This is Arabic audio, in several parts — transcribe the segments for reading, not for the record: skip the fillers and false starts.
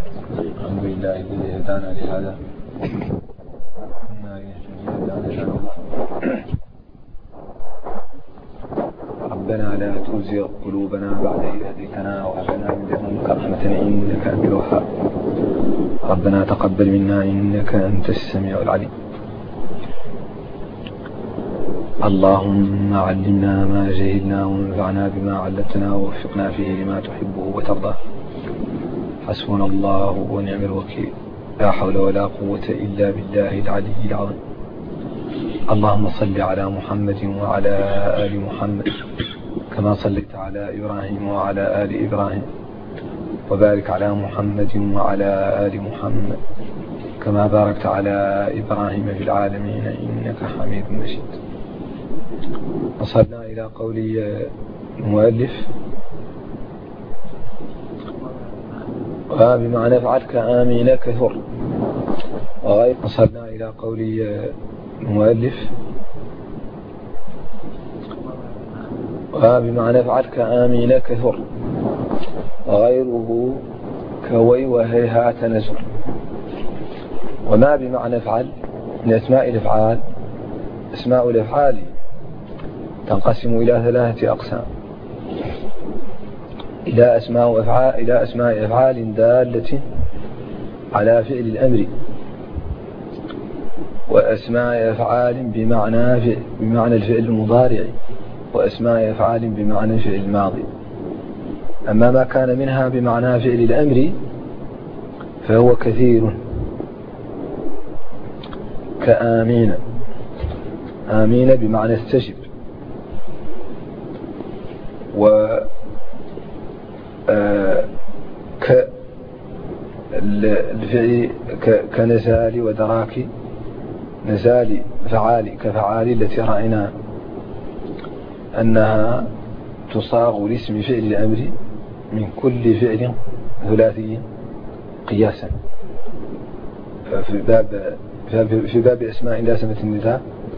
الحمد لله الذي هدانا لهذا ربنا لا تزغ قلوبنا بعد إذ هديتنا وهب لنا من لدنك رحمة إنك أنت الوهاب ربنا تقبل منا إنك أنت السميع العليم. اللهم علمنا ما جهلنا وانفعنا بما علمتنا ووفقنا فيه لما تحبه وترضى. حسبنا الله ونعم الوكيل، لا حول ولا قوة إلا بالله العلي العظيم. اللهم صل على محمد وعلى آل محمد كما صليت على إبراهيم وعلى آل إبراهيم، وبارك على محمد وعلى آل محمد كما باركت على إبراهيم في العالمين إنك حميد مجيد. وصلنا إلى قول المؤلف وبمعنى افعل كآمين كثر وغير. وصلنا إلى قول المؤلف وبمعنى افعل كآمين كثر وغيره كوي وهيهات نزر. وما بمعنى افعل من أسماء الأفعال. أسماء الأفعال تنقسم إلى 3 أقسام: إلى أسماء أفعال دالة على فعل الأمر، وأسماء أفعال بمعنى الفعل المضارع، وأسماء أفعال بمعنى الفعل الماضي. أما ما كان منها بمعنى فعل الأمر فهو كثير كآمين. آمين بمعنى استجب، و الفعل كنزال ودراك. نزال فعالي كفعالي التي رأينا أنها تصاغ لاسم فعل الأمر من كل فعل ثلاثي قياسا. في باب أسماء لازمة النداء: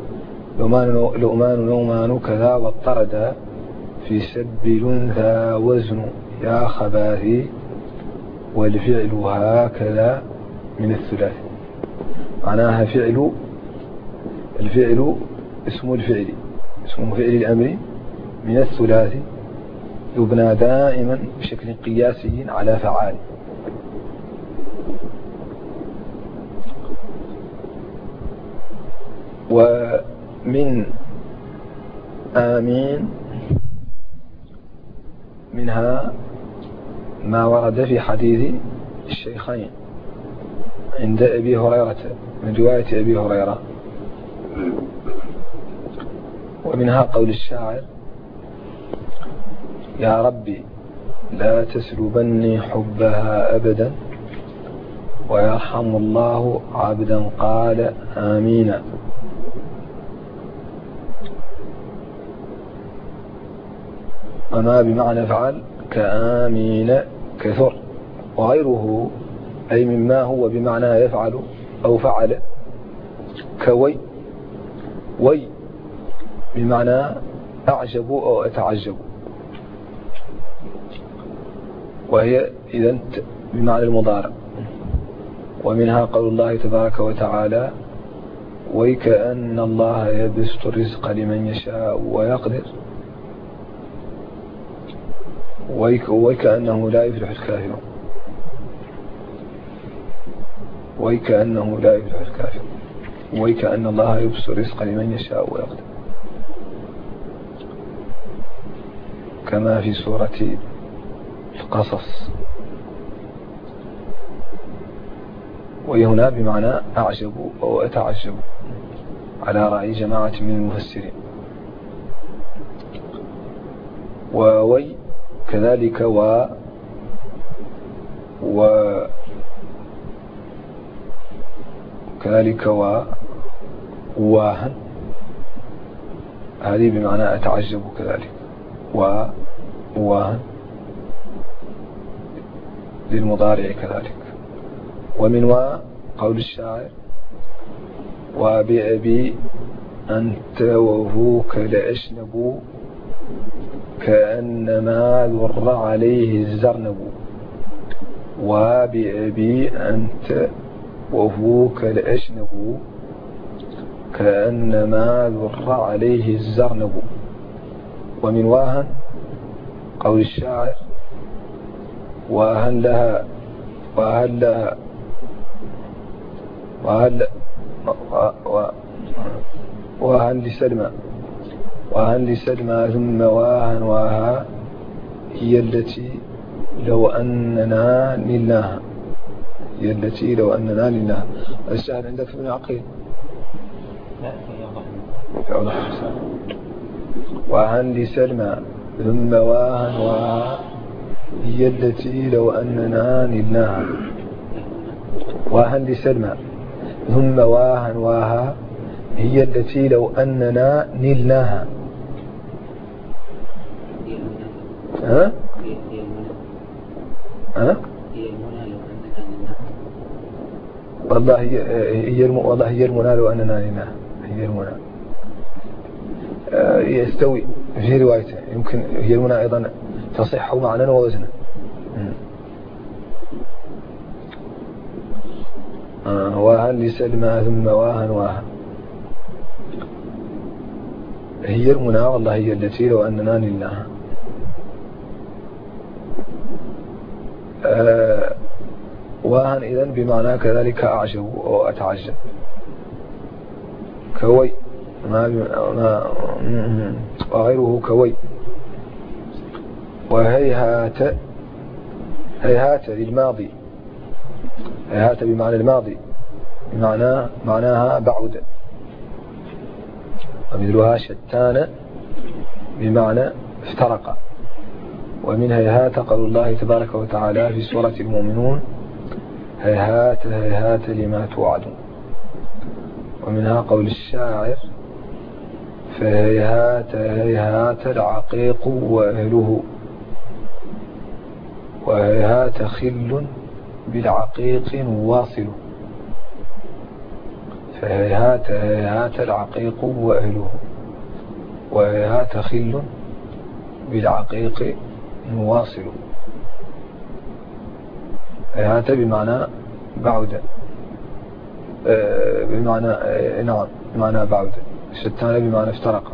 لؤمان نومان كذا واضطرد في سب لنثى وزن يا خباثي، والفعل هكذا من الثلاثي. معناها الفعل اسم فعل الأمر من الثلاثي، يبنى دائما بشكل قياسي على فعال. ومن آمين منها ما ورد في حديث الشيخين عند أبي هريرة من رواية أبي هريرة. ومنها قول الشاعر: يا ربي لا تسلبني حبها أبدا، ويرحم الله عبدا قال آمين. وما بمعنى افعل كآمين كثر وغيره، أي مما هو بمعنى يفعل أو فعل، كوي. وي بمعنى أعجب أو أتعجب، وهي إذن بمعنى المضارع. ومنها قول الله تبارك وتعالى: ويكأن الله يبسط الرزق لمن يشاء ويقدر، ويكأنه لا يفلح الكافرون. ويكأنه لا يفلح الكافرون، ويكأن الله يبسط الرزق لمن يشاء ويقدر، كما في سورة القصص. وهنا بمعنى أعجب أو أتعجب على رأي جماعة من المفسرين. ووي كذلك كذلك واهن، هذه بمعنى أتعجب كذلك. واهن للمضارع كذلك. ومن قول الشاعر: وبأبي أنت وفوك لأشنب، كأنما ذر عليه الزرنب. وبأبي أنت وفوك الأجنب كأنما ذر عليه الزرنب. ومن واهن قول الشاعر وهل لها وهن لسلمى ثم واهن واها هي التي لو أننا نلناها الشاعر عندك في ابن عقيل وهن لسلمى ثم واهن واها هي التي لو أننا نلناها. وهن لسلمى ثم واهن واها هي التي لو أننا نلناها. ها؟ والله هي المنى لو أننا نلناها. هي المنى يستوي في روايته يمكن هي المنى أيضا تصح معنى ووزنا. واهن لسلمى ثم واهن واها هي المنى والله هي التي لو أننا نلناها. واهن إذن بمعنى كذلك أعجب أو أتعجب كوي وغيره كوي. وهيهات للماضي هيهات بمعنى الماضي معناها بعد. ومثلها شتان بمعنى افترق. ومن هيهات قول الله تبارك وتعالى في سورة المؤمنون هيهات هيهات لما توعدون. ومنها قول الشاعر فهيهات هيهات العقيق وأهله وهيهات خل بالعقيق واصل. فهيهات هيهات العقيق وأهله وهيهات خل بالعقيق واصل. هيهات بمعنى بعد بمعنى بعد. شتان بمعنى افترق.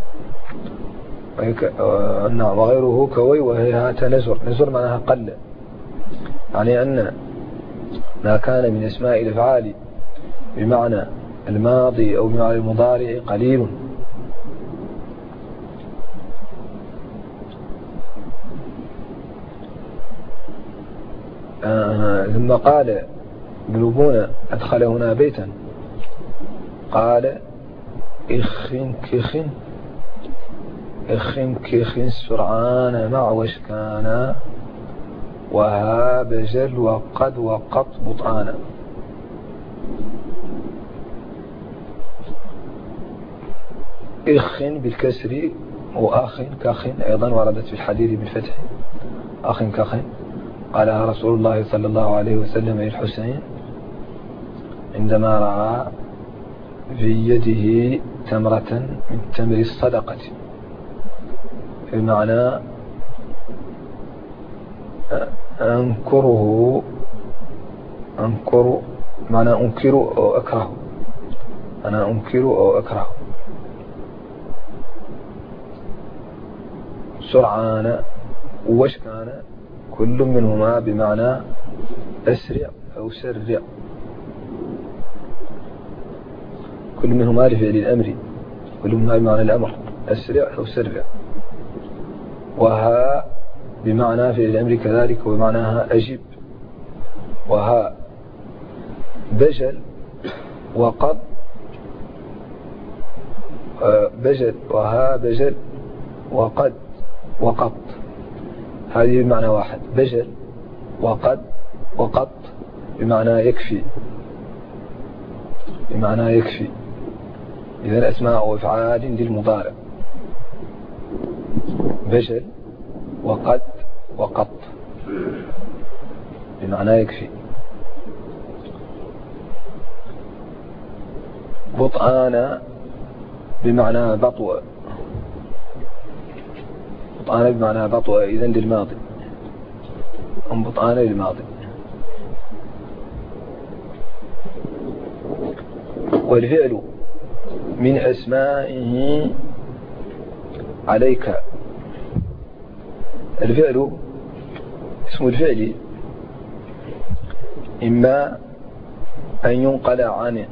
وغيره كوي وهيهات نزر معناها قل. يعني أن ما كان من اسماء الافعال بمعنى الماضي أو بمعنى المضارع قليل. ثم قال بلبون أدخل هنا بيتا قال إخن كخن سرعان مع وشكانا وهاب جل وقد وقط بطانا. إخن بالكسر وآخ كخن أيضا وردت في الحديث بالفتح أخ كخن قالها رسول الله صلى الله عليه وسلم للحسين عندما رأى في يده تمرة من تمر الصدقة بمعنى أنكر معنى أنكر أو أكره. أنا أنكر أو أكره. سرعان وشكان كل منهما بمعنى أسرع أو سرع. كل منهما لفعل الأمر كل منهما بمعنى الأمر أسرع أو سرع. وها بمعنى فعل الأمر كذلك وبمعناها أجب. وها بجل وقد بجل وها بجل وقد وقط هذه بمعنى واحد. بجل وقد وقط بمعنى يكفي إذن أسماء وإفعال للمضارع بجل وقد وقط بمعنى يكفي. بطعان بمعنى بطوء بطعان بمعنى بطوء إذن للماضي بطعان للماضي. والفعل من أسمائه عليك. الفعل اسم الفعل إما أن ينقل عنه،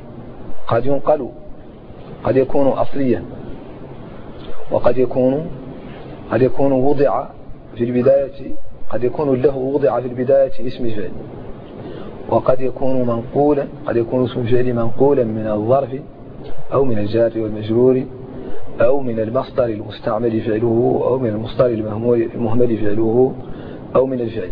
قد يكون أصليا، وقد يكون وضع في البداية، قد يكون له وضع في البداية اسم الفعل، وقد يكون منقولا، قد يكون اسم الفعل منقولا من الظرف أو من الجار والمجرور أو من المصدر المستعمل فعله أو من المصدر المهمل فعله أو من الفعل.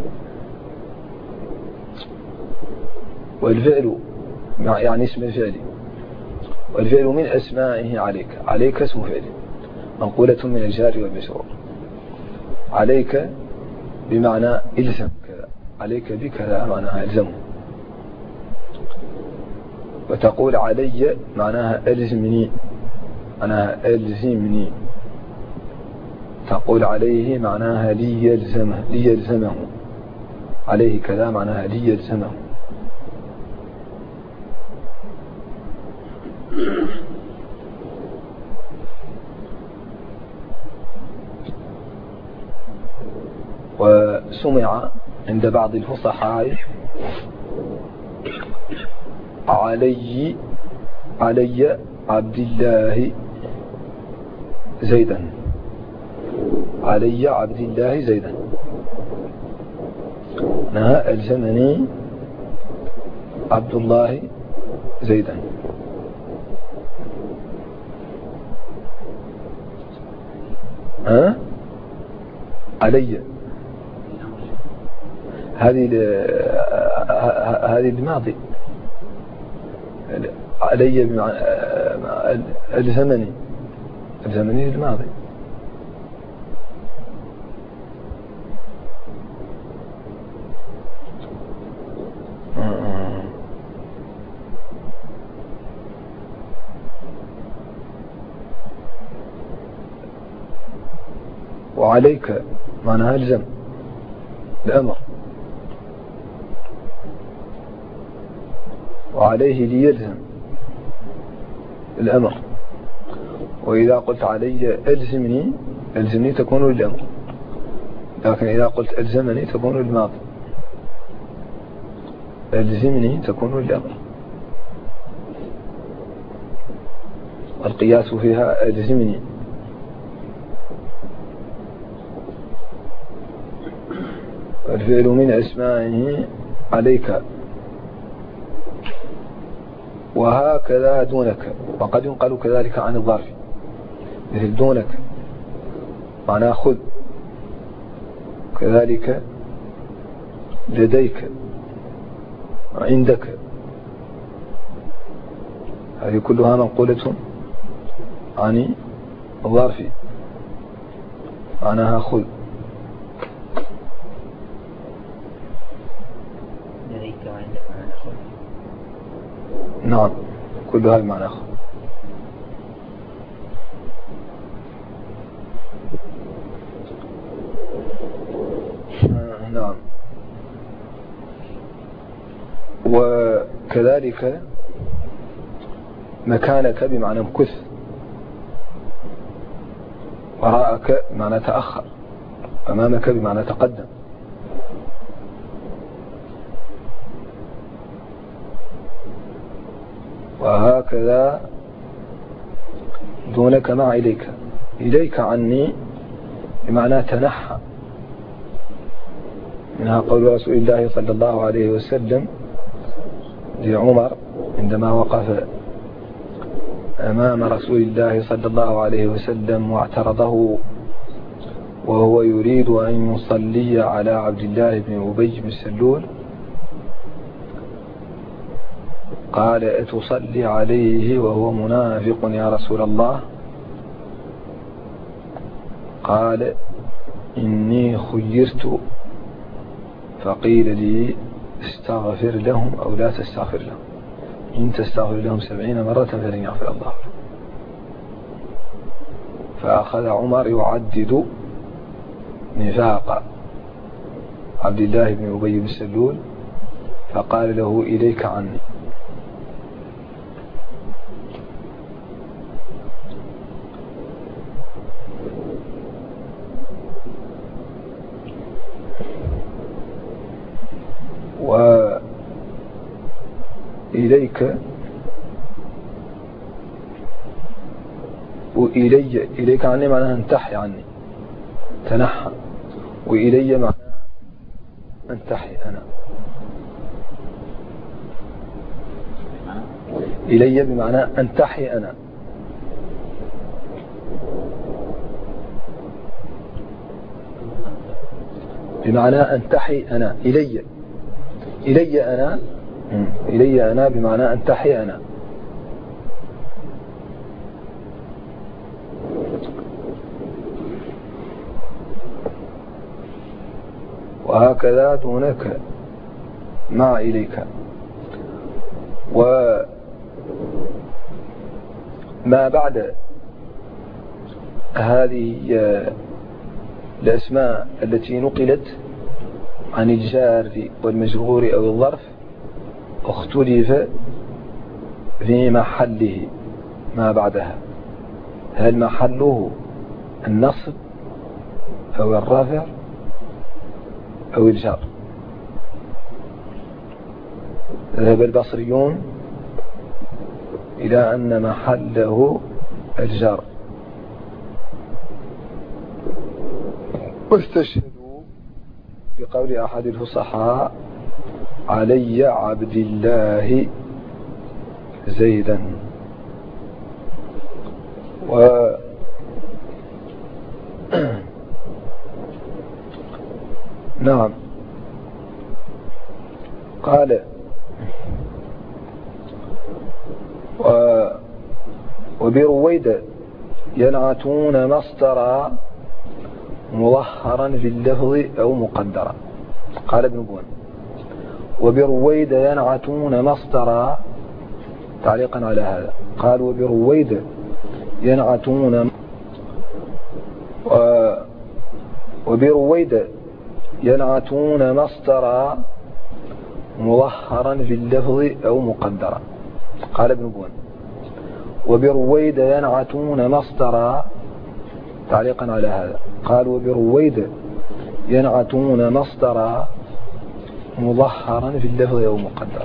والفعل يعني اسم الفعل، والفعل من أسمائه عليك اسم فعل منقولة من الجار والمجرور. عليك بمعنى إلزم كذا، عليك بكذا معناها إلزمه. وتقول علي معناها ألزمني، معناها ألزمني. تقول عليه معناها ليلزمه. عليه كذا معناها ليلزمه. وسمع عند بعض الفصحاء علي عبد الله زيدا، علي عبد الله زيدا، أنها ألزمني عبد الله زيدا. علي هذه الماضي، علي ألزمني الماضي. وعليك معناها ألزم الأمر، وعليه ليلزم الأمر. وإذا قلت علي ألزمني تكون للأمر، لكن إذا قلت ألزمني تكون للماضي. ألزمني تكون للأمر، والقياس فيها ألزمني. الفعل من أسمائه عليك. وهكذا دونك، وقد ينقل كذلك عن الظرف، مثل دونك معناه خذ، كذلك لديك، عندك. هذه كلها منقولة عن الظرف معناها خذ. نعم كلها بمعنى أخذ. نعم. وكذلك مكانك بمعنى مكث، وراءك بمعنى تأخر، أمامك بمعنى تقدم. وهكذا دونك مع إليك عني بمعنى تنحى. منها قول رسول الله صلى الله عليه وسلم لعمر عندما وقف أمام رسول الله صلى الله عليه وسلم واعترضه وهو يريد أن يصلي على عبد الله بن أبي بن سلول، قال أتصلي عليه وهو منافق يا رسول الله؟ قال إني خيرت فقيل لي استغفر لهم أو لا تستغفر لهم، إن تستغفر لهم 70 مرة فلن يغفر الله. فأخذ عمر يعدد نفاق عبد الله بن أبي بن سلول فقال له إليك عني. وإليك إليك عني معناها انتحي عني، تنحى. وإلي معناها انتحي أنا. إلي بمعنى انتحي أنا. بمعنى انتحي أنا. إلي أنا بمعنى انتحي أنا. وهكذا دونك مع إليك. وما بعد هذه الأسماء التي نقلت عن الجار والمجرور أو الظرف اختلف في محله ما بعدها، هل محله النصب أو الرفع أو الجر. ذهب البصريون إلى أن محله الجر، واستشهدوا بقول أحد الفصحاء علي عبد الله زيدا. نعم. قال وبرويد ينعتون مصدرا مظهرا في اللفظ أو مقدرا. قال ابن بون وبرويد ينعتون مصدرا تعليقا على هذا. قال وبرويد ينعتون مصدرا مظهرا في اللفظ أو مقدرا. قال ابن بون وبرويد ينعتون مصدرا تعليقا على هذا. قال وبرويد ينعتون مصدرا مظهرا في اللفظ أو مقدرا.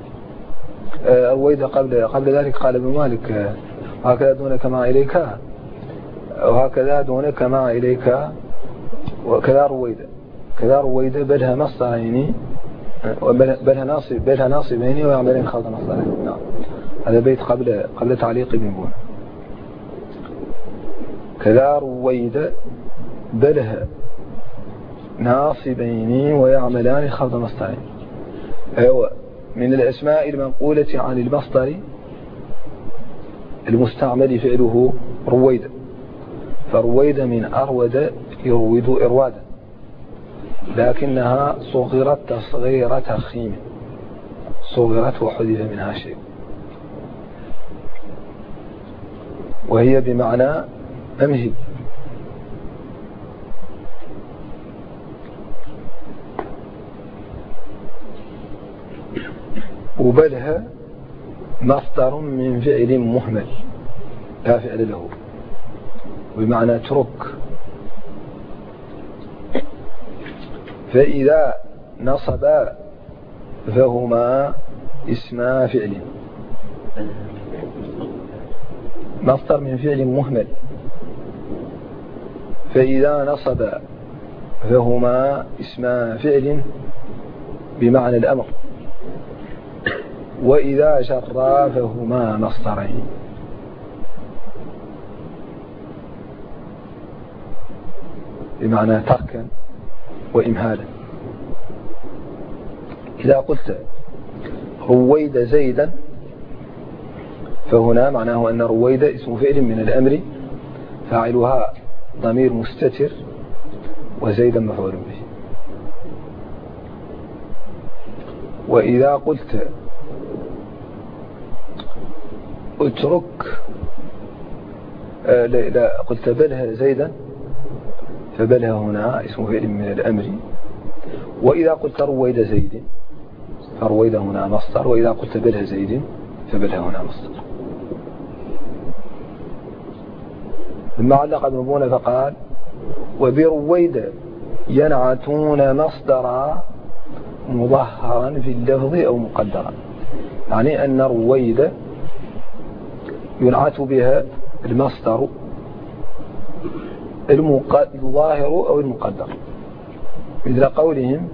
رويد قبل ذلك قال ابن مالك وهكذا دونك مع إليك، وهكذا دونك مع إليك، وكذا رويد بلها مصدرين بلها ناصبين ويعملين خلط مصدرين. نعم. هذا بيت قبل تعليق ابن بون. كذا رويد بلها ناصبين ويعملان خلط مصدرين. من الأسماء المنقولة عن المصدر المستعمل فعله رويد، فرويد من أرود يرويد إروادا، لكنها صغرت تصغير تخيم، صغرت وحذف منها شيء، وهي بمعنى أمهل. وبلها مصدر من فعل مهمل لا فعل له، بمعنى ترك. فإذا نصبا فهما اسما فعل. مصدر من فعل مهمل، فإذا نصبا فهما اسما فعل بمعنى الأمر، وإذا جرا فهما مصدرين. بمعنى تركا وإمهالا. إذا قلت رويد زيدا فهنا معناه أن رويد اسم فعل من الأمر فاعلها ضمير مستتر وزيدا مفعول به. وإذا قلت اترك لا قلت بلها زيدا فبلها هنا اسم فعل من الأمر. وإذا قلت رويد زيد فرويدة هنا مصدر، وإذا قلت بلها زيد فبلها هنا مصدر. ثم علق ابن بونة فقال وبرويدة ينعتون مصدرا مظهرا في اللفظ أو مقدرا، يعني أن رويدة ينعت بها المصدر الظاهر أو المقدر، مثل قولهم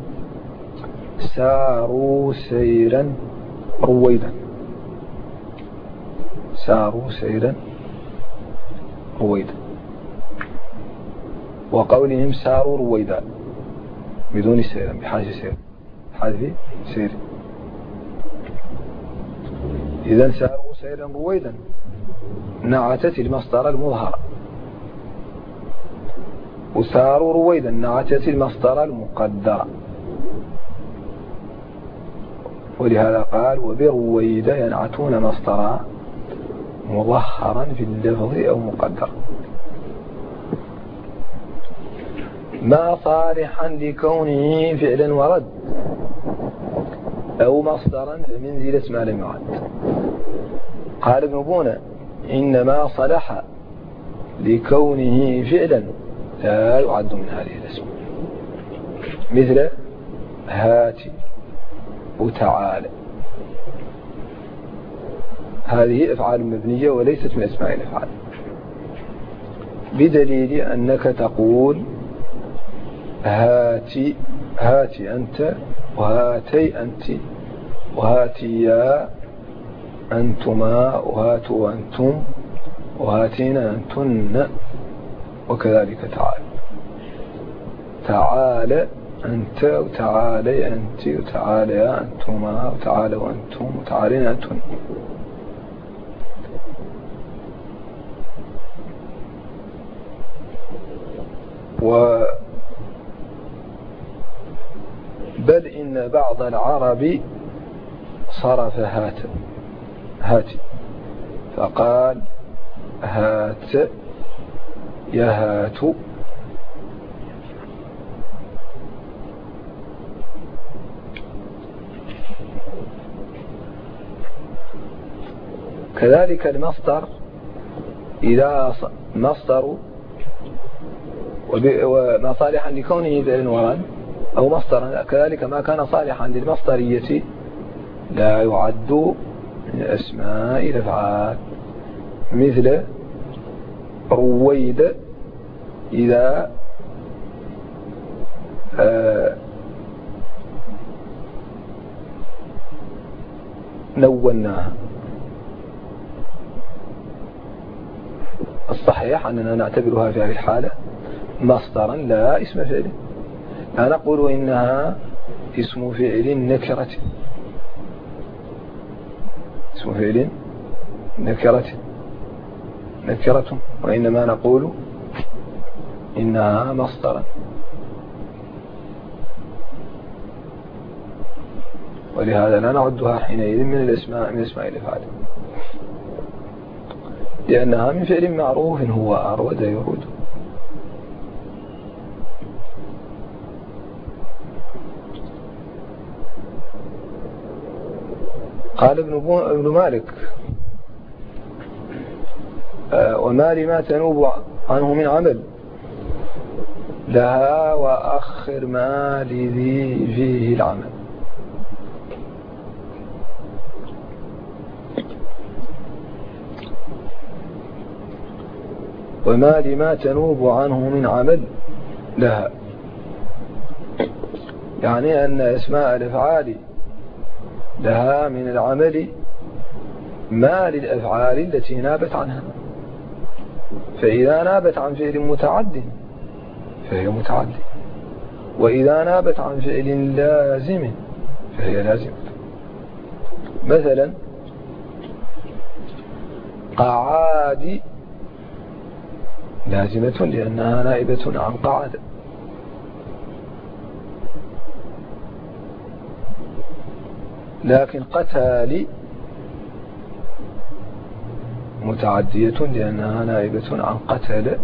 ساروا سيرا رويدا، ساروا سيرا رويدا، وقولهم ساروا رويدا بدون سيرا بحذف سير. إذن ساروا سيرا رويدا نعتت المصدر المظهر، وساروا رويدا نعتت المصدر المقدر، ولهذا قال وبرويدا ينعتون مصدرا مظهرا في اللفظ أو مقدر. ما صالحا لكونه فعلا ورد أو مصدرا بمنزلة ما لم يعد. قال ابن بونة إنما صلح لكونه فعلا لا يعد من هذه الأسماء، مثل هاتي وتعالى، هذه أفعال مبنية وليست من أسماء الأفعال، بدليل أنك تقول هاتي أنت، وهاتي أنت، وهاتيا أنتما، وهاتوا أنتم، وهاتينا أنتن، وكذلك تعالى أنت، وتعالي أنت، وتعاليا أنتما، وتعالوا أنتم، وتعالينا أنتن. بل إن بعض العرب صرف هاتي فقال هات يهات، كذلك المصدر إذا مصدر وما صالحا لكونه فعل ورد أو مصدرا، كذلك ما كان صالحا للمصدرية لا يعد من أسماء الأفعال، مثل رويد إذا نوناها. الصحيح أننا نعتبرها في هذه الحالة مصدرا لا اسم فعل، لا نقول إنها اسم فعل نكرة، اسم فعل نكرة، وإنما نقول إنها مصدرا، ولهذا لا نعدها حينئذ من اسماء الأفعال، لأنها من فعل معروف هو أرود يرود. قال ابن مالك وما لما تنوب عنه من عمل لها وأخر ما لذي فيه العمل. وما لما تنوب عنه من عمل لها، يعني أن اسماء الأفعال لها من العمل ما للأفعال التي نابت عنها، فإذا نابت عن فعل متعد فهي متعد، وإذا نابت عن فعل لازم فهي لازمة. مثلا قعاد لازمة لأنها نائبة عن قعد، لكن قتال متعدية لأنها نائبة عن قتل.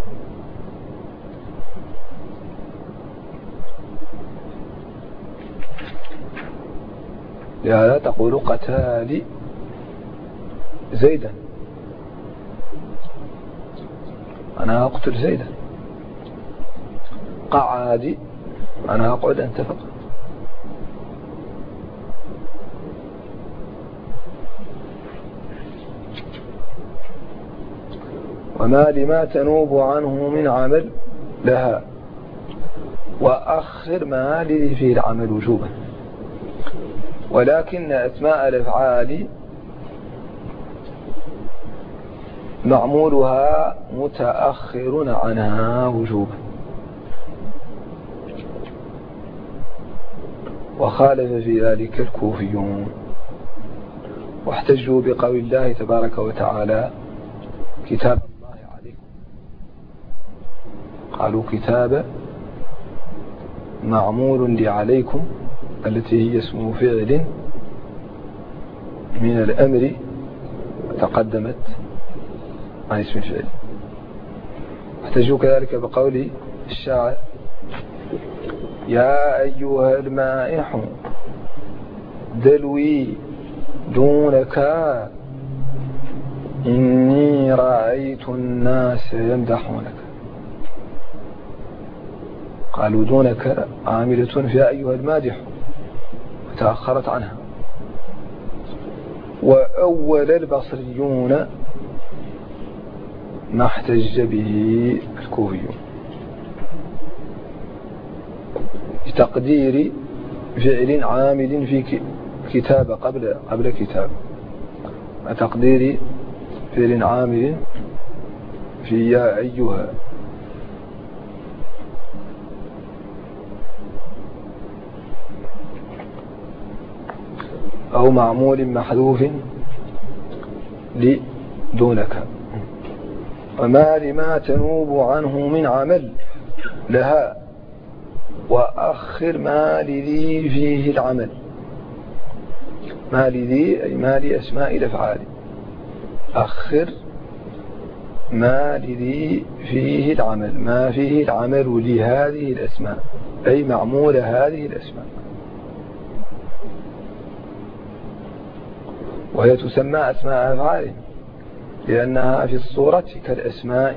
لهذا تقول قتال زيدا، أنا أقتل زيدا. قعادي، أنا أقعد أنت فقط. وما لما تنوب عنه من عمل لها، وأخر ما لذي فيه العمل وجوبا. ولكن أسماء الأفعال معمولها متأخر عنها وجوبا. وخالف في ذلك الكوفيون، واحتجوا بقول الله تبارك وتعالى كتاب الله عليكم، قالوا كتاب معمول لعليكم التي هي اسم فعل من الأمر تقدمت عن اسم الفعل. احتجوا كذلك بقول الشاعر يا أيها المائح دلوي دونك إني رأيت الناس يمدحونك. قالوا دونك عاملة فيها أيها المادح وتأخرت عنها. وأول البصريون ما احتج به الكوفيون بتقدير فعل عامل في كتاب قبل كتاب، وتقدير فعل عامل في يا أيها. أو معمول محذوف لدونك. وما لما تنوب عنه من عمل لها، وأخر ما لذي فيه العمل. ما لذي أي ما لأسماء الأفعال، أخر ما لذي فيه العمل، ما فيه العمل لهذه الأسماء أي معمول هذه الأسماء. وهي تسمى أسماء أفعال لأنها في الصورة كالأسماء،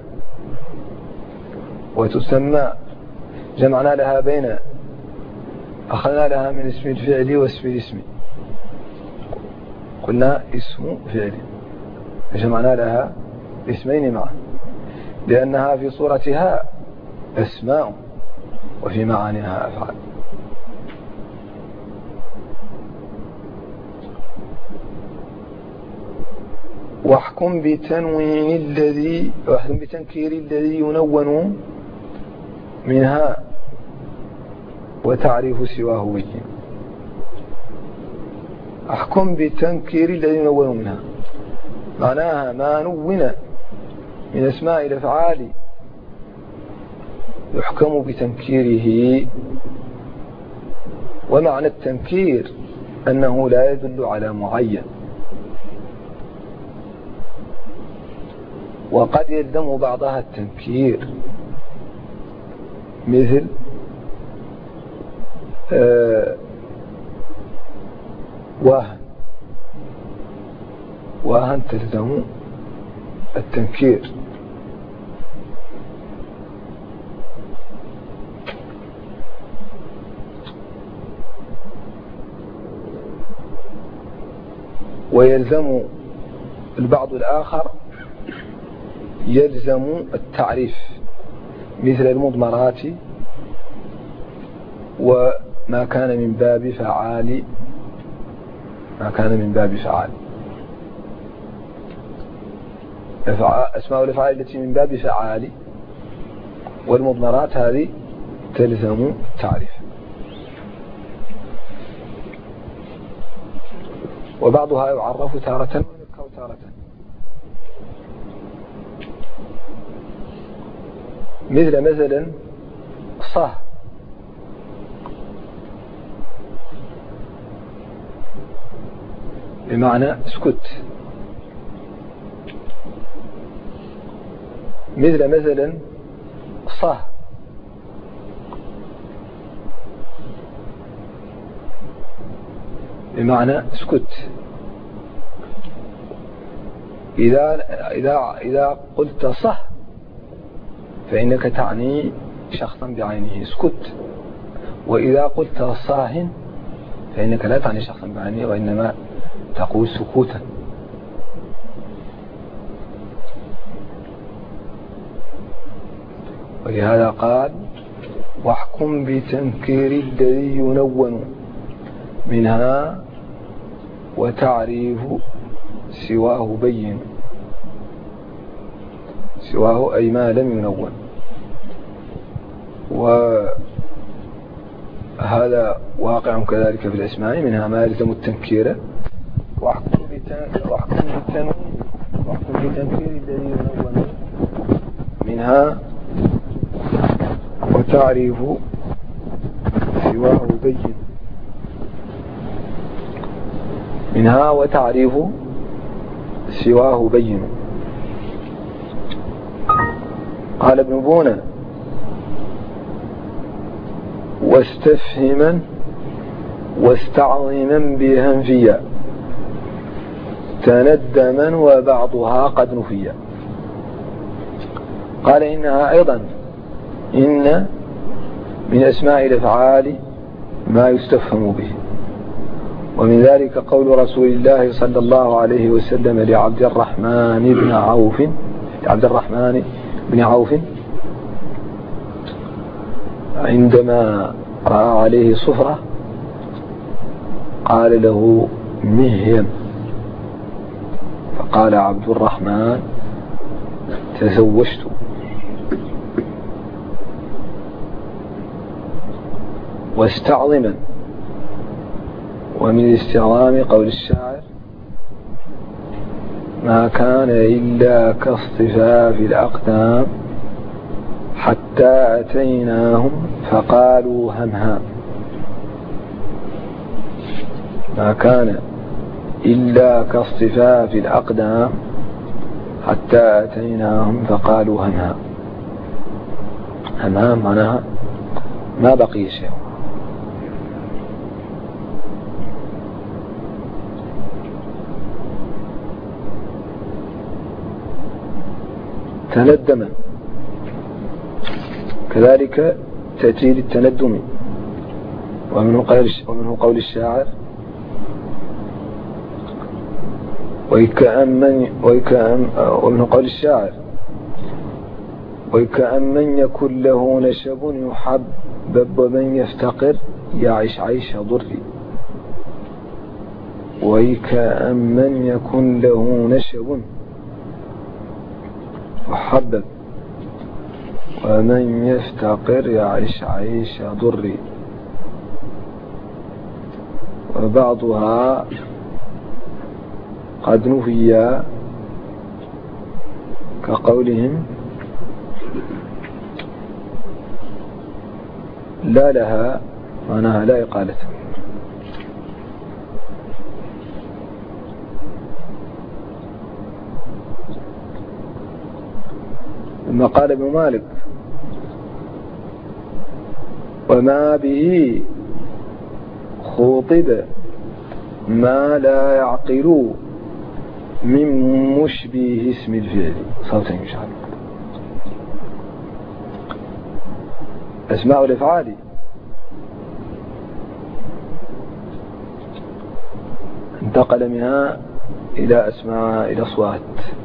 وتسمى جمعنا لها بين أخذنا لها من اسم الفعل واسم الاسم، قلنا اسم فعل فجمعنا لها اسمين معا لأنها في صورتها أسماء وفي معانيها أفعال. واحكم بتنكير الذي ينون منها وتعريف سواه به. احكم بتنكير الذي ينون منها معناها ما نون من اسماء الافعال يحكم بتنكيره. ومعنى التنكير أنه لا يدل على معين، وقد يلزم بعضها التنكير مثل واهن تلزم التنكير. ويلزم البعض الآخر يلزم التعريف مثل المضمرات وما كان من باب فعال. أسماء الأفعال التي من باب فعال والمضمرات هذه تلزم التعريف. وبعضها يعرف تارة ويذكر تارة مثلا صه بمعنى اسكت، مثلا صه بمعنى اسكت. إذا قلت صح فإنك تعني شخصا بعينه اسكت، وإذا قلت صاه فإنك لا تعني شخصا بعينه وإنما تقول سكوتا. ولهذا قال واحكم بتنكير الذي ينون منها وتعريف سواه بين، سواه أي ما لم ينون. وهذا واقع كذلك في الأسماء، منها ما يلزم التنكير. واحكم بتنكير الذي ينون منها وتعريف سواه بين، منها وتعريف سواه بين. قال ابن بونة واستفهما واستعظما بهنفيا تندما وبعضها قد نفيا. قال إنها أيضا إن من أسماء الأفعال ما يستفهم به، ومن ذلك قول رسول الله صلى الله عليه وسلم لعبد الرحمن بن عوف عندما رأى عليه صفرة قال له مهيم، فقال عبد الرحمن تزوجت. واستعظما، ومن الاستعظام قول الشاعر ما كان إلا كاصطفاف الأقدام حتى أتيناهم فقالوا همها. ما كان إلا كاصطفاف الأقدام حتى أتيناهم فقالوا همها. همها معناها ما بقي شيء. تندم كذلك تأتي للتندم، ومنه قول الشاعر ومنه قول الشاعر وكأن من يكن له نشب يحبب ومن يفتقر يعيش عيش ضري. وكأن من يكن له نشب يحبب ومن يفتقر يعيش عيش ضري. وبعضها قد نفي كقولهم لا لها معناها لا إقالة. ثم قال ابن مالك وما به خوطب ما لا يعقل من مشبه اسم الفعل. صوتين يشعر. أسماء الأفعال انتقل منها إلى أسماء الأصوات.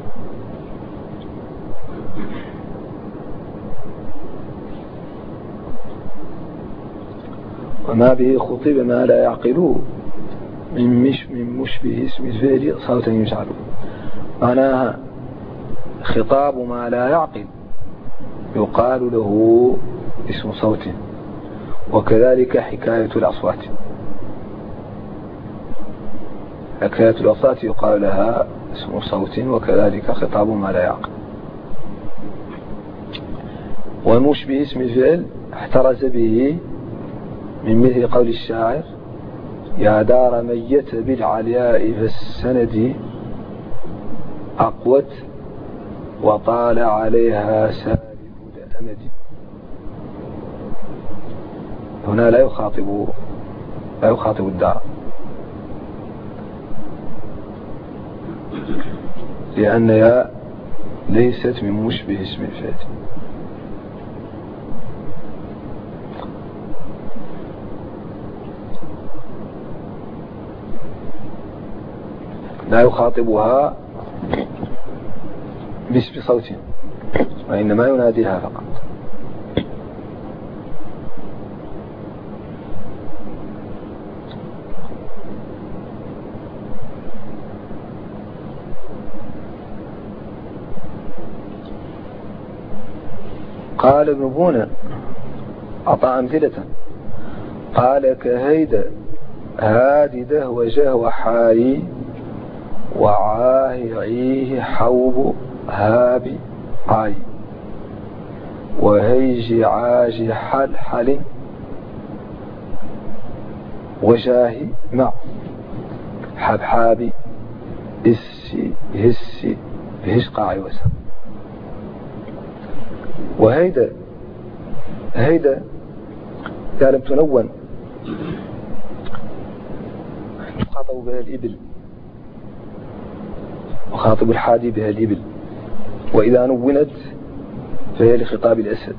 وما به خطب ما لا يعقل من مشبه اسم الفعل صوتا يشعر. معناها خطاب ما لا يعقل يقال له اسم صوت، وكذلك حكاية الأصوات. حكاية الأصوات يقال لها اسم صوت، وكذلك خطاب ما لا يعقل. ومشبه اسم الفعل احترز به من مثل قول الشاعر يا دار ميت بالعلياء فالسند أقوت وطال عليها سالف الأمد. هنا لا يخاطب الدار، لأن يا ليست من مشبه اسم الفاعل. لا يخاطبها باسم صوت، وإنما يناديها فقط. قال ابن بونة أعطى أمثلة، قال كهيدا هادده وجه وحاي وعاه عيه حوب هاب عاي وهيج عاج حل حل وجاه مع حبحابي اسي هسي هش قاعي وسا. وهيدا إذا لم تنون تخاطب بها الإبل، وخاطب الحادي بها الإبل، وإذا نونت فهي لخطاب الأسد.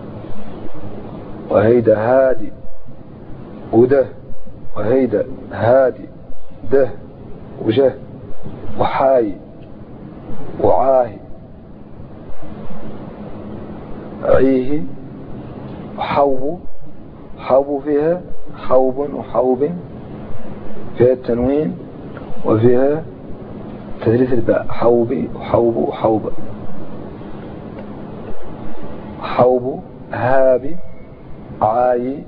وهيدا هادي وده، وهيدا هادي ده وجه وحاي وعاه عيه وحوب، حوب فيها حوب وحوب فيها التنوين وفيها تدريس الباء، حوبي وحوب وحوب. حوب هابي عاي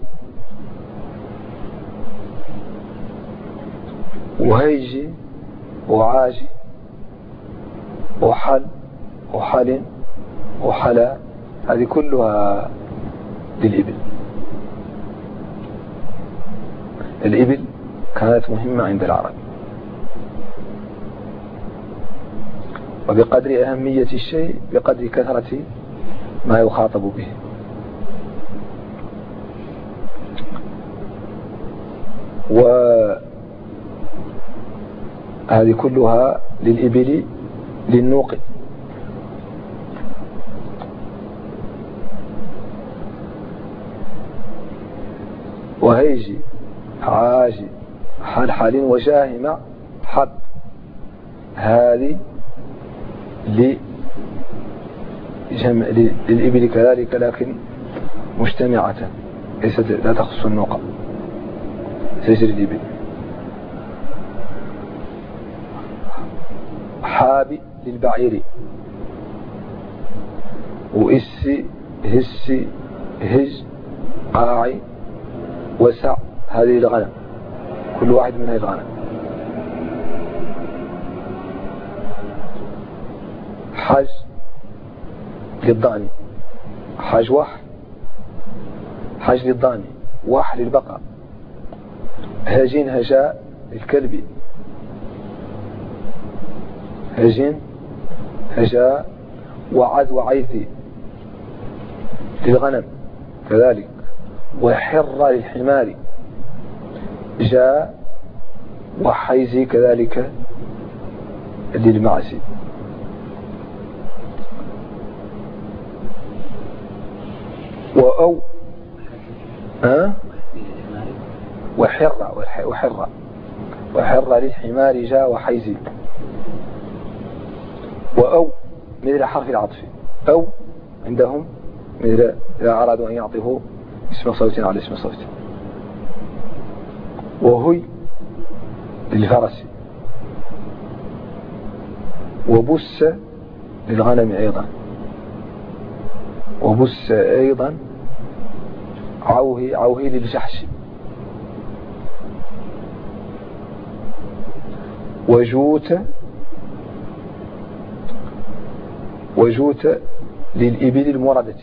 وهيجي وعاجي وحل وحل وحلا، هذه كلها للإبل. الإبل كانت مهمة عند العرب، وبقدر أهمية الشيء بقدر كثرة ما يخاطب به. وهذه كلها للإبل للنوق. وهيجي عاجي حل حال وجاهمة حب، هذه للإبل كذلك لكن مجتمعة، ليست لا تخص النوق، سيجري الإبل. حابي للبعير، وإسي هسي هج قاعي وسع، هذه الغنم، كل واحد من هذه الغنم. حاج للضاني، حاج وح، حاج للضاني، وح للبقر. هاجين هجاء للكلب، هاجين هجاء وعد وعيثي للغنم كذلك. وحر للحمار، جاء وحيزي كذلك للمعزي. وأو وحر للحمار جاء وحيزي. وأو مثل حرف العطف، أو عندهم مثل إذا أرادوا أن يعطفوا اسم صوت على اسم صوت. وهي للفرس. وبس للغنم أيضا، وبس أيضا عوهي للجحش. وجوت للإبل المردة.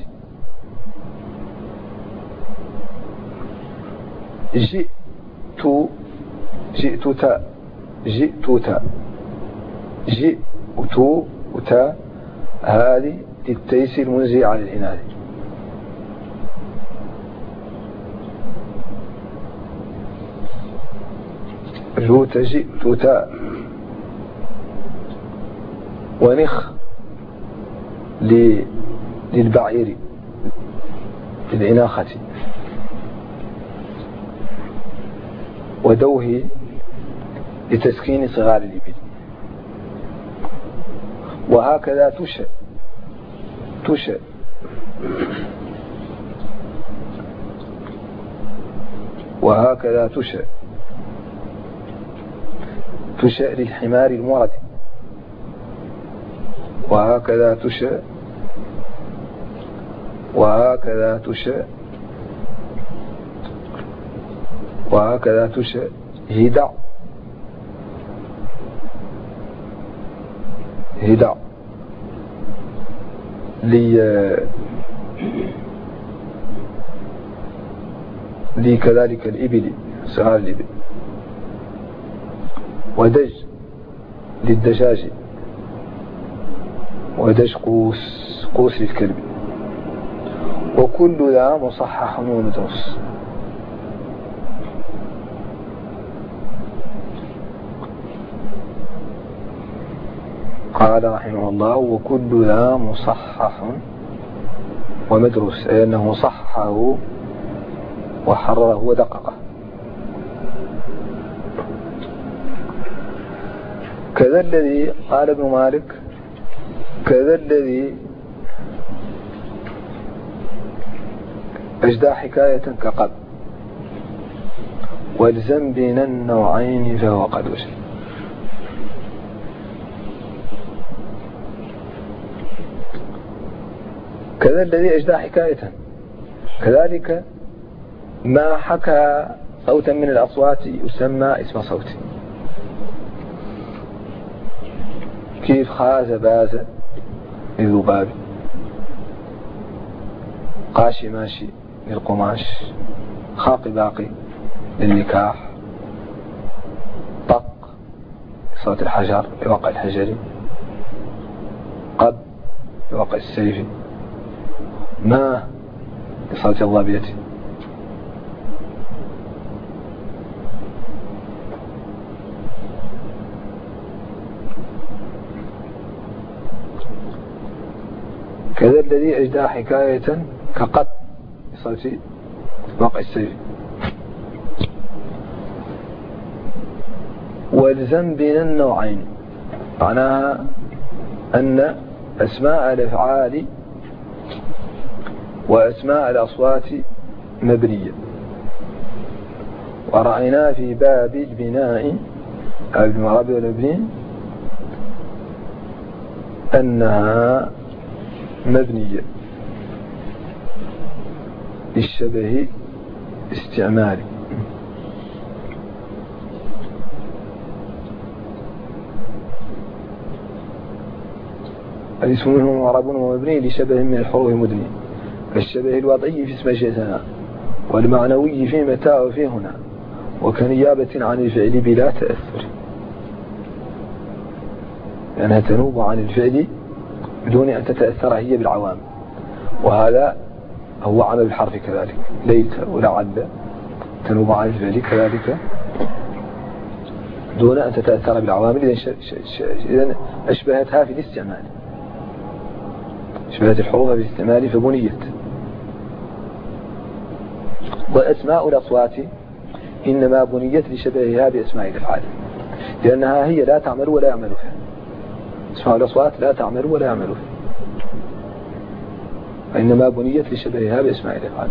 جئت وتا، هذه للتيس المنزي على الإناث. جئت تا ونخ للبعير للإناخة، ودوه لتسكين صغار الإبل. وهكذا تشأ وهكذا تشأ للحمار المرد، وهكذا تشأ هدع كذلك الإبل صغار الإبل. ودج للدجاج، ودج قوس للكلب. وكل ذا مصحح ومدرس. قال رحمه الله: وكل ذا مصحح ومدرس، أي أنه صححه وحرره ودققه. كذا الذي قال ابن مالك: كذا الذي أجدى حكاية كقد، والزم بين النوعين فهو قد وجد. كذا الذي أجدى حكاية، كذلك ما حكى صوتا من الأصوات يسمى اسم صوت. كيف خاز باز للذباب، قاشي ماشي للقماش، خاقي باقي للنكاح، طق صوت الحجر لوقع الحجر، قد لوقع السيف، ما لصوت الظبية. كذا الذي أجدى حكاية كقد لصوت وقع السيف. والزم بين النوعين، معناها أن أسماء الأفعال وأسماء الأصوات مبنية. ورأينا في باب البناء المعرب والمبني أنها مبنية للشبه استعمالي. الاسم منهم معرب ومبني لشبه من الحروف مدني، كالشبه الوضعي في اسم جزاء، والمعنوي في متى وفي هنا، وكنيابة عن الفعل بلا تأثر، لأنها تنوب عن الفعل بدون أن تتأثر هي بالعوامل. وهذا هو عمل الحرف كذلك، ليت ولعل تنوب عن الفعل كذلك دون أن تتأثر بالعوامل. إذن أشبهتها في الاستعمال، أشبهت الحروف في الاستعمال فبنيت. وأسماء الأصوات إنما بنيت لشبهها بأسماء الأفعال، لأنها هي لا تعمل ولا يعمل فيها. أسماء الأصوات لا تعمل ولا يعمل فيها، إنما بنيت لشبهها بأسماء الأفعال.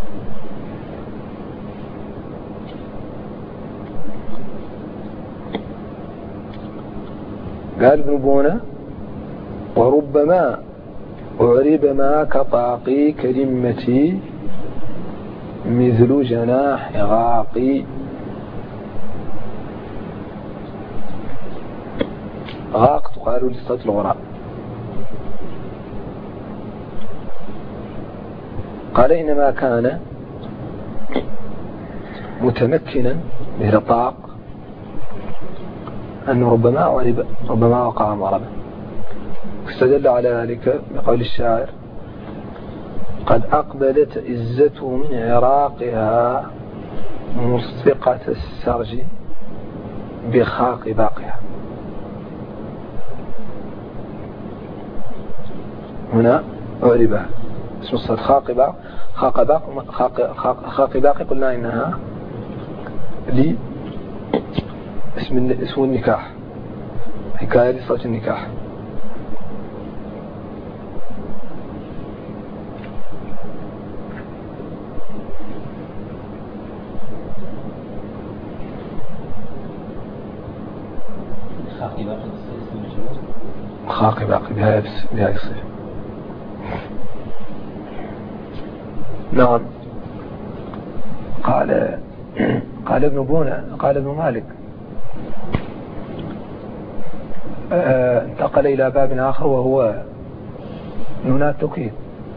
قال ابن بونة: وربما أعرب ما كطاقي كلمتي مثل جناح غاقي. غاق تقال لصوت الغراب. قال: إنما كان متمكنا مثل طاق أنه ربما وقع معربا. استدل على ذلك بقول الشاعر: قد أقبلت عزته من عراقها مصفقة السرج بخاق باقها. هنا أعربها اسم الصفة خاق باقي قلنا إنها اسم النكاح، حكاية لصفة النكاح. خاق باقي بهذه الصفة. نعم. قال ابن بونة، قال ابن مالك انتقل إلى باب آخر وهو نونات التوكيد.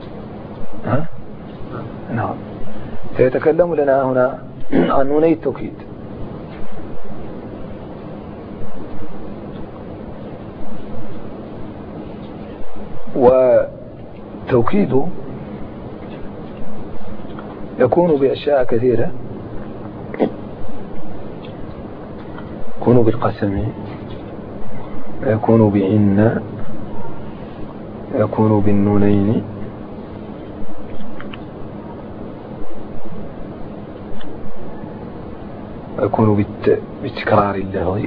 نعم. سيتكلم لنا هنا عن نوني التوكيد. وتوكيده يكون بأشياء كثيرة، يكون بالقسم، يكون بإن، يكون بالنونين، يكون بالتكرار اللفظي،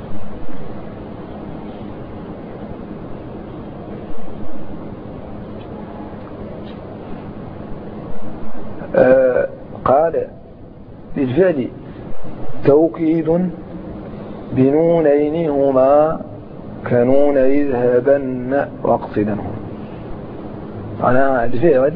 قال للفعل توكيد بنونين هما كنون اذهبن واقصدنهما. معناها الفعل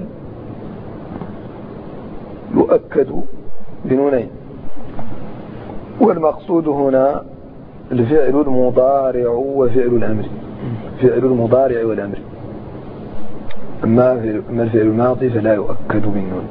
يؤكد بنونين، والمقصود هنا الفعل المضارع وفعل الأمر، فعل المضارع والأمر. أما الفعل الماضي فلا يؤكد بالنون.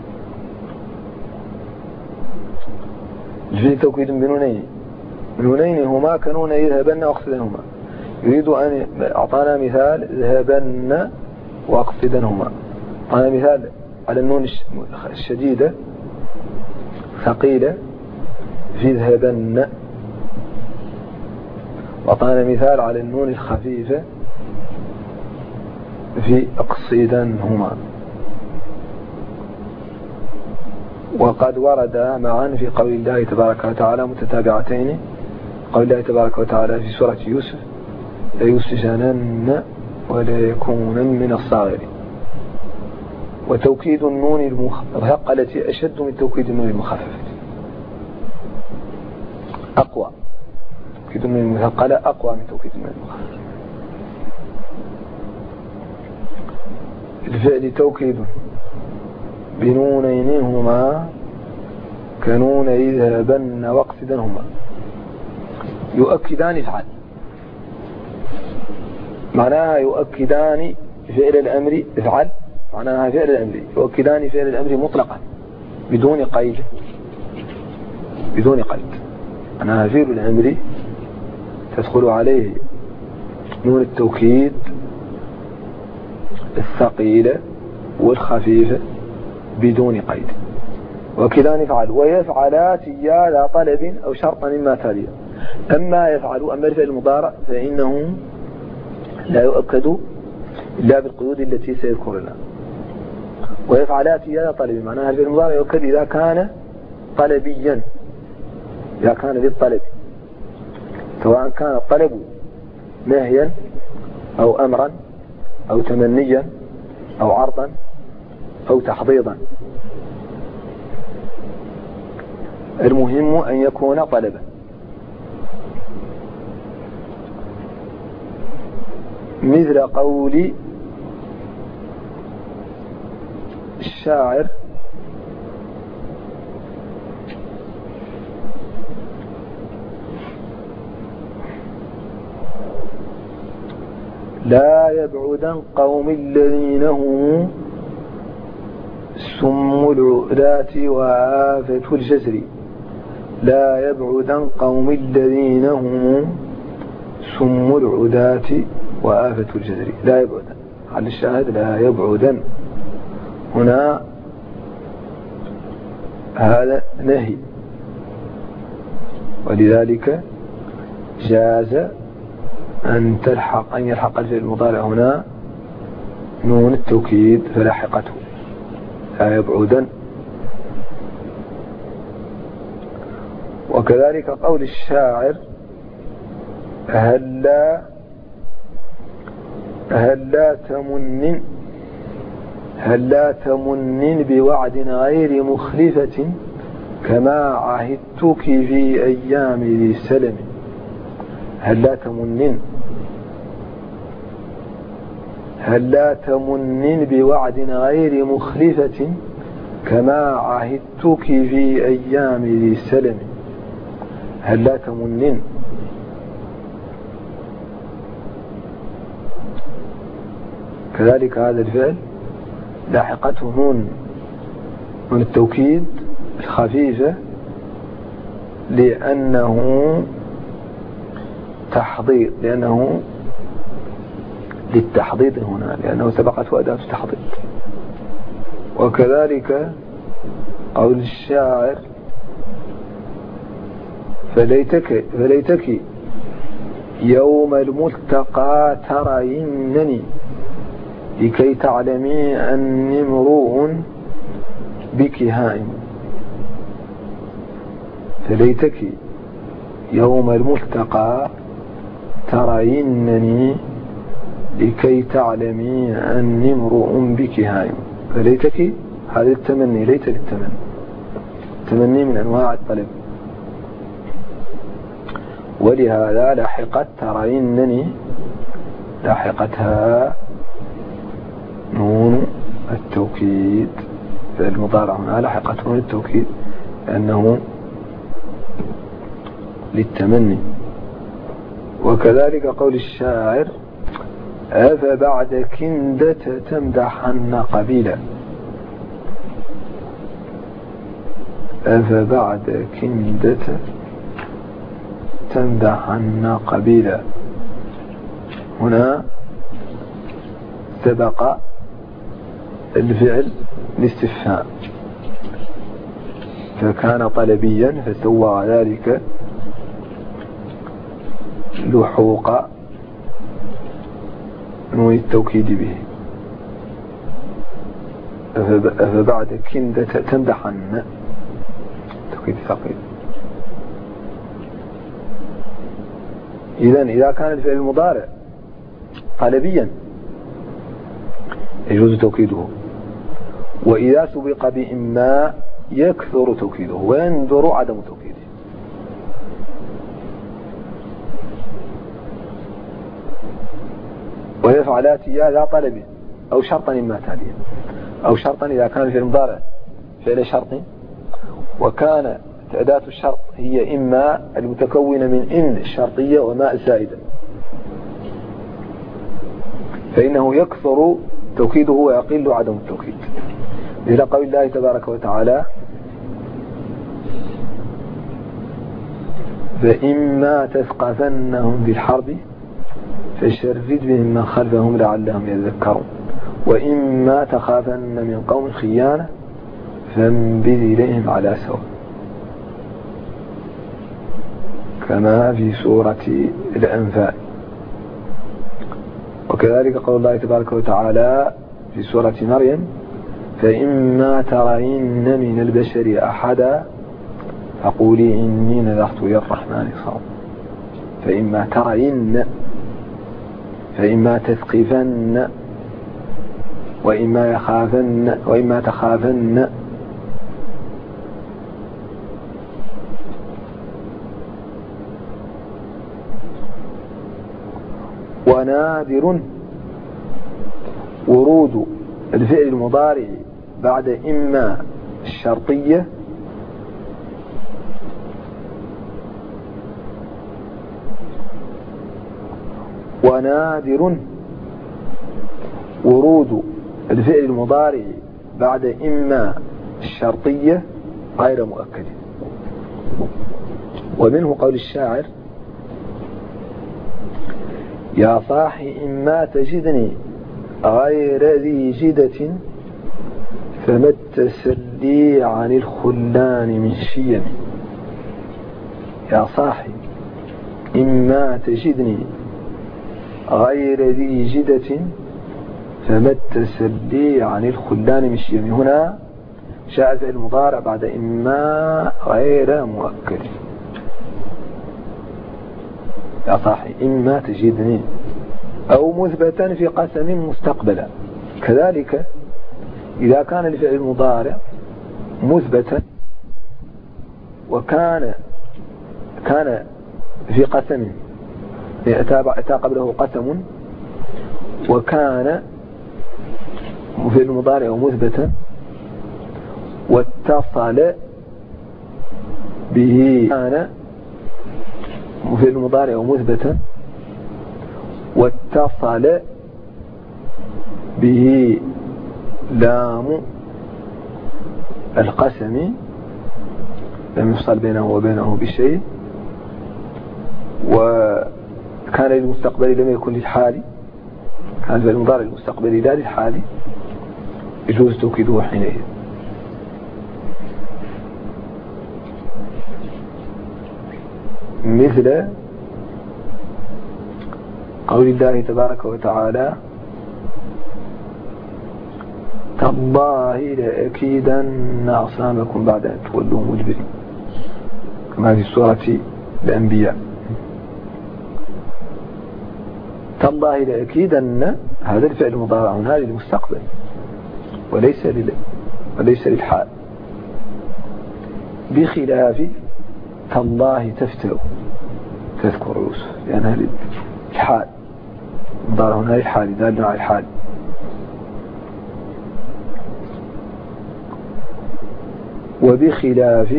الفعل توكيد بنونين، نونين هما كنون يذهبن واقصدنهما. يريد أن أعطانا مثال ذهبن واقصدنهما. أعطانا مثال على النون الشديدة ثقيلة في ذهبن، وأعطانا مثال على النون الخفيفة في اقصدنهما. وقد ورد معا في قول الله تبارك وتعالى متتابعتين، قول الله تبارك وتعالى في سورة يوسف ليسجنن ولا يكونن من الصاغرين. وتوكيد النون المثقلة أشد من توكيد النون المخففة، أقوى. توكيد النون المثقلة أقوى من توكيد النون المخففة. الفعل توكيد بنونين هما كنون يذهبن واقصدنهما يؤكدان فعل، معناها يؤكدان فعل الأمر افعل، معناها فعل الأمر يؤكدان فعل الأمر مطلقا بدون قيد، بدون قيد. معناها فعل الأمر تدخل عليه نون التوكيد الثقيلة والخفيفة بدون قيد. وكذا يفعل ويفعلاتيا لا طلب أو شرط مما تالي. أما الفعل المضارع فإنه لا يؤكد إلا بالقيود التي سيذكر لنا. ويفعلاتيا لا طلب، معناها الفعل المضارع يؤكد إذا كان طلبيا، إذا كان للطلب، سواء كان الطلب نهيا أو أمرا أو تمنيا أو عرضا أو تحضيضا. المهم أن يكون طلبا. مثل قول الشاعر لا يبعدن قوم الذين هم سم العؤلات وآفة الجزر. لا يبعدن قوم الذين هم سم العؤلات وآفة الجزر. لا يبعدن على الشاهد، لا يبعدن هنا هذا نهي، ولذلك جاز أن يلحق الفعل المضارع هنا نون التوكيد فلاحقته لا يبعدن. وكذلك قول الشاعر هلا تمنن بوعد غير مخلفة كما عهدتك في أيام ذي سلم. هلا تمنن بوعد غير مخلفة كما عهدتك في أيام ذي سلم. هلا تمنن كذلك هذا الفعل لاحقته نون التوكيد الخفيفة لأنه تحضيض، لأنه للتحضيض هنا، لأنه سبقته أداة تحضيض. وكذلك قول الشاعر فليتك يوم الملتقى ترينني لكي تعلمي أني امرؤ بك هائم. فليتك يوم الملتقى ترينني لكي تعلمي أني امرؤ بك هائم. فليتك هذا التمني، ليت للتمني، التمني من أنواع الطلب، ولهذا لاحقت ترينني لاحقتها نون التوكيد في المضارع هنا لاحقت نون التوكيد لأنه للتمني. وكذلك قول الشاعر أفبعد كندة تمدحن قبيلا. أفبعد كندة تمدحن قبيلا. هنا سبق الفعل الاستفهام فكان طلبيا فسوى ذلك لحوق نون التوكيد به. أفبعد كندة تمدحن توكيد ثقيل. إذا كان الفعل المضارع طلبيا يجوز توكيده، وإذا سبق بإما يكثر توكيده ويندر عدم توكيده. ويفعل آتيا ذا طلب أو شرطا إما تاليا، أو شرطا إذا كان في المضارع فعل شرط وكان أداة الشرط هي إما المتكونة من إن الشرطية وما الزائدة، فإنه يكثر توكيده ويقل عدم التوكيد. مثل قول الله تبارك وتعالى فإما تثقفنهم في الحرب فشرد بهم من خلفهم لعلهم يذكرون وإما تخافن من قوم خيانة فانبذ إليهم على سواء، كما في سورة الأنفال. وكذلك قول الله تبارك وتعالى في سورة مريم فإما ترين من البشر أحدا فقولي إني نذرت للرحمن صوما. فإما ترين، فإما تثقفن، وإما يخافن، وإما تخافن. ونادر ورود الفعل المضارع بعد إما الشرطية ونادر ورود الفعل المضارع بعد إما الشرطية غير مؤكد. ومنه قول الشاعر يا صاحي إما تجدني غير ذي جدة فما التسلي عن الخلان من شيم. يا صاحي إما تجدني غير ذي جدة فما التسلي عن الخلان مشي. من هنا جاء الفعل المضارع بعد إما غير مؤكد. يا صاحي إما تجدني أو مثبتا في قسم مستقبلا. كذلك إذا كان الفعل المضارع مثبتا وكان في قسم أتى قبله قسم وكان فعل المضارع مثبتا واتصل به كان فعل المضارع مثبتا واتصل به لام القسم لم يفصل بينه وبينه بشيء، وكان للمستقبل لم يكن للحال، كان في المضارع المستقبل لا للحال، يجوز توكيده حينئذ. مثل قول الله تبارك وتعالى تالله لأكيدن أصنامكم بعد أن تولوا مدبرين، كما في سورة الأنبياء. تالله لأكيدن هذا الفعل مضارع هذا للمستقبل وليس للحال، بخلاف تالله تفتأ تذكر يوسف لأنها للحال، مضارع هنا للحال دال على الحال. وبخلاف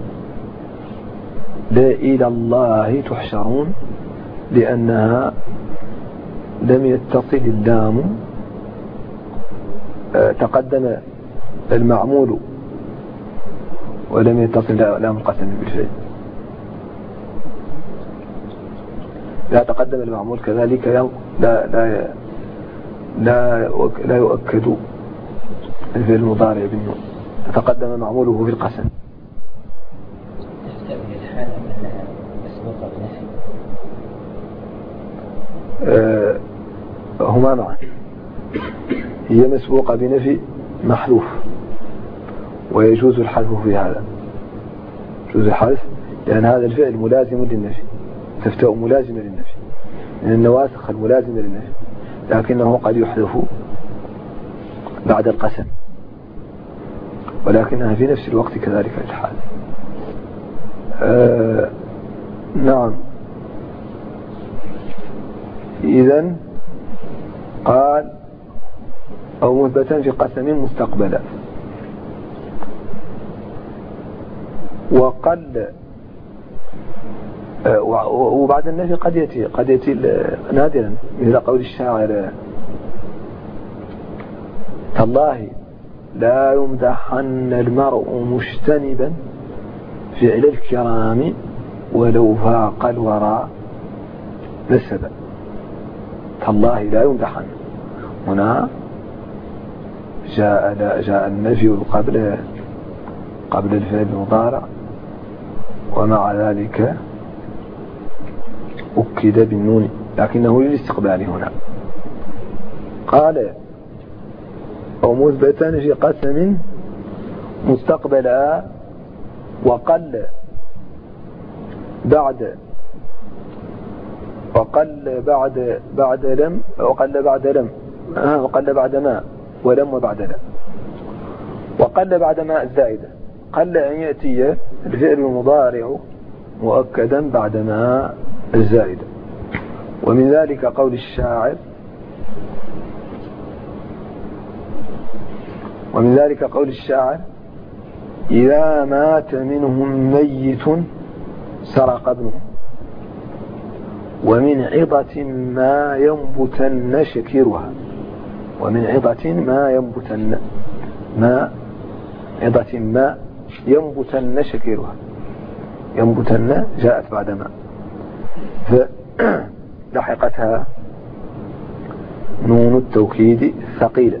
لا إلى الله تحشرون لأنها لم يتصل اللام، تقدم المعمول ولم يتصل لام القسم بالفعل. لا تقدم المعمول كذلك لا يؤكد الفعل المضارع بالنون، تقدم معموله في القسم. هما معا، هي مسبوقة بنفي محذوف ويجوز الحذف في هذا، يجوز الحذف لأن هذا الفعل ملازم للنفي، تفتأ ملازمة للنفي من النواسخ الملازمة للنفي، لكنه قد يحذف بعد القسم، ولكنها في نفس الوقت كذلك الحال. نعم. إذن قال أو مثبتا في قسم مستقبلا. وقل وبعد النفي قد يأتي نادرا، مثل قول الشاعر تالله لا يمدحن المرء مجتنبا فعل الكرام ولو فاق الورى نسبا. تالله لا يمدحن، هنا جاء النفي قبل الفعل المضارع، ومع ذلك أكد بالنون لكنه للاستقبال. هنا قال أو مثبتا في قسم مستقبلا وقل بعد لم وقل بعد ما ولم وبعد لم. وقل بعد ما الزائدة، قل أن يأتي الفعل المضارع مؤكدا بعد ما الزائدة. ومن ذلك قول الشاعر إذا مات منهم ميت سرق ابنه ومن عظة ما ينبتن شكيرها. ومن عظة ما ينبتن شكيرها. ينبتن جاءت بعد ما، فلحقتها نون التوكيد ثقيلة.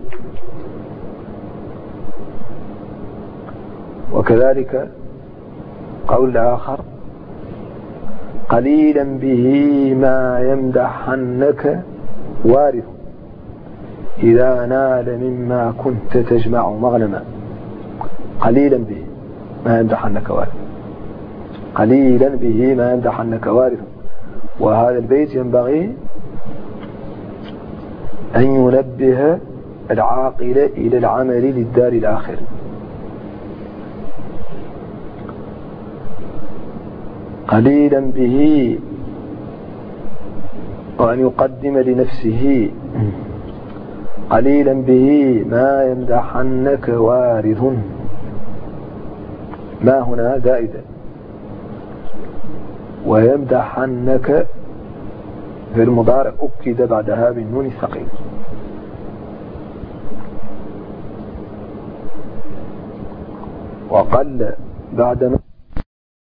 وكذلك قول آخر قليلا به ما يمدحنك وارث إذا نال مما كنت تجمع مغنما قليلا به ما يمدحنك وارث، قليلا به ما يمدحنك وارث. وهذا البيت ينبغي أن ينبه العاقل إلى العمل للدار الآخر. قليلا به، وأن يقدم لنفسه قليلا به ما يمدحنك وارث. ما هنا زائدة، ويمدحنك في المضارع أكد بعدها بالنون الثقيل. وقل بعد ما